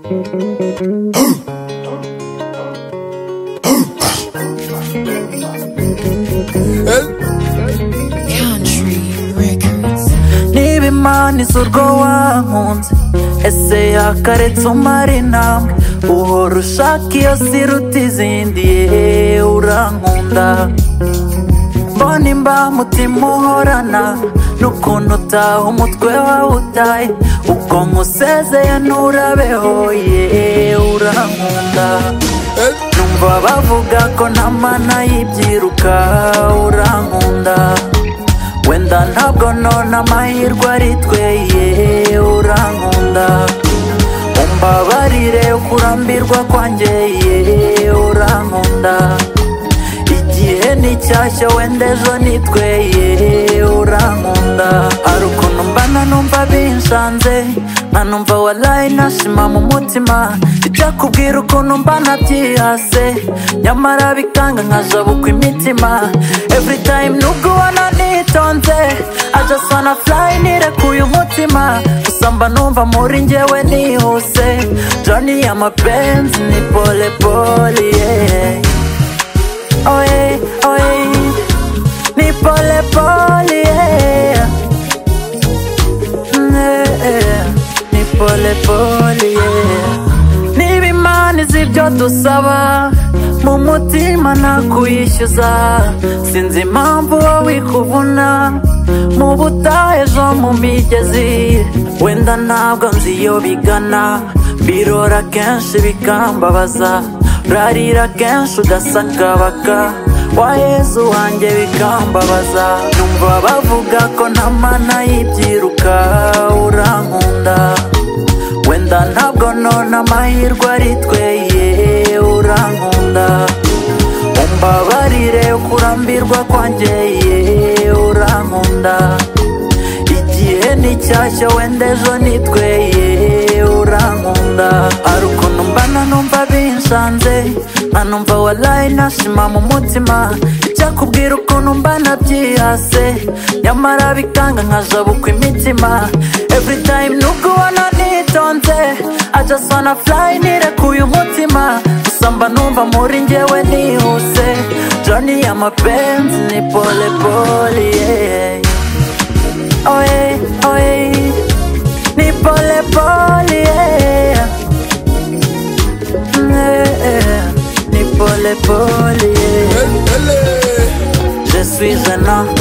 Niba Imana izi urwo wankunze, ese yakaretse umara intambwe, uhora ushaka iyo siruta izindi, urankunda. Mbona imbamutima uhorana, n'ukuntu utaha umutwe wawutaye, ubwonko usezeye nturabeho, urankunda. Numva bavuga ko nta mana y'ibyiruka, urankunda. Wenda ntabwo none amahirwe ari twe, urankunda. Umbabarire kurambirwa kwanjye, urankunda. Igihe ni cyashya wenda ejo ni twe, urankunda. Hari ukuntu mbana numva binshanze, nkanumva wallahi nashima mu mutima, icyakubwira ukuntu mbana byihase, nyamara bikanga nkajabukwa imitima. Every time nubwo ubona nitonze, I just wanna fly nirekuye umutima, gusa mba numva muri njyewe nihuse. Journey y'amapenzi ni pole pole, oh yeah, oh yeah, ni pole pole, ni pole pole. Niba Imana izi ibyo dusaba, mu mutima nakuyishyuza. Sinzi impamvu wowe ikuvuna, mu butayu ejo mu migezi, wenda ntabwo nzi iyo bigana. Birora kenshi bikambabaza, urarira kenshi ugasakabaka, wa Yezu wanjye bikambabaza. Numva bavuga ko nta mana y'ibyiruka, urankunda. Wenda ntabwo none amahirwe ari twe, urankunda. Umbabarire kurambirwa kwanjye, urankunda. Igihe ni cyashya wenda ejo ni twe, urankunda. Hari ukuntu mbana numva binshanze, nkanumva wallahi nashima mu mutima, icyakubwira ukuntu mbana byihase, nyamara bikanga nkajabukwa imitima. Every time nubwo ubona nitonze, I just wanna fly nirekuye umutima, gusa mba numva muri njyewe nihuse. Journey y'amapenzi ni pole pole, oh yeah, oh yeah, ni pole pole, ni pole pole. Je suis gênant,